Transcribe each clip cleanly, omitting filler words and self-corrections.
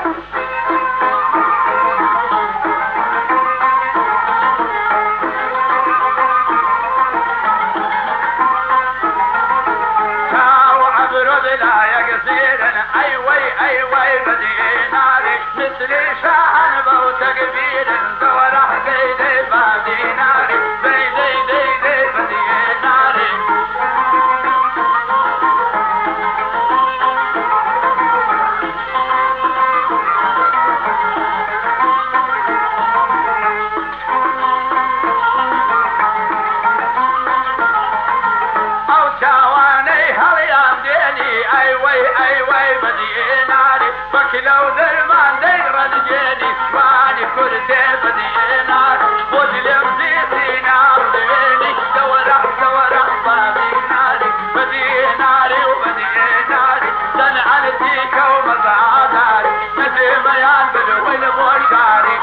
لو درمان دير الجيني واني كرتي بدينا وجلم زيتينا وديني دورح بابي ناري بديناري وبديناري سنعنتيك ومزعداري نديم يان بالوين بوشاري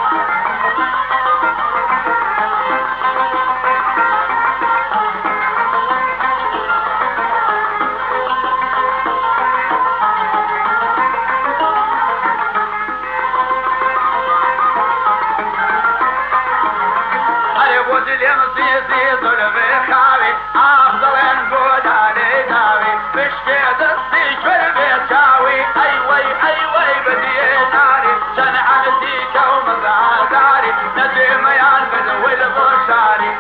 سيزي ظلمي خاوي افضل نقول علي داوي بشكي دستي شربي تاوي اي بدي ناري سنعنتيك ومزعداري نديم يان بدوي البشاري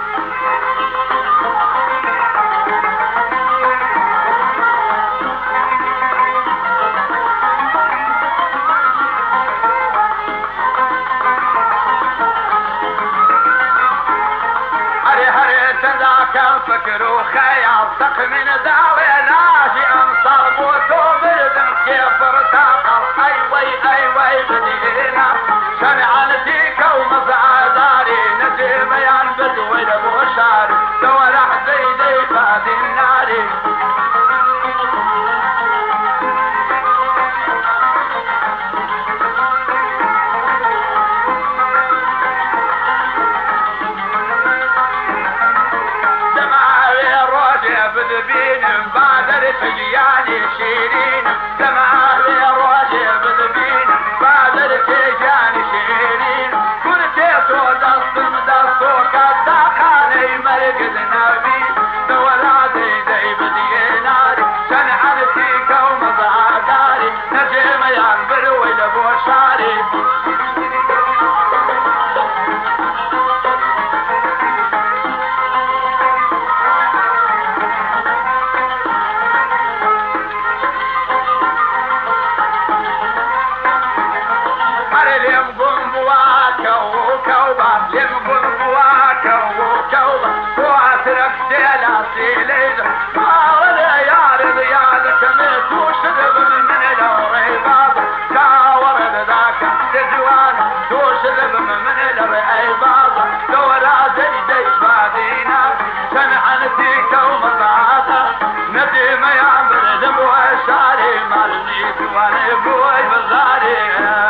فكر وخيال سق من داوي ناجي انصر بوتو مردم كيف ارتاقل اي بدينا شنعنتيك ومزعداري نديم ينبد والبشاري دورح زيدي فادي الناري بذبين بادر تجياني شيرين سماوي روجي بذبين بادر تجياني شيرين كرتيتو دستو كداقاني مرقد نبي دولا زي بديناري شنعنتيك ومزعداري نجيم ينبر والبوشاري شنعنتيك ومزعدة نديم يا بردم وشاري مالني وانا بوي بزاري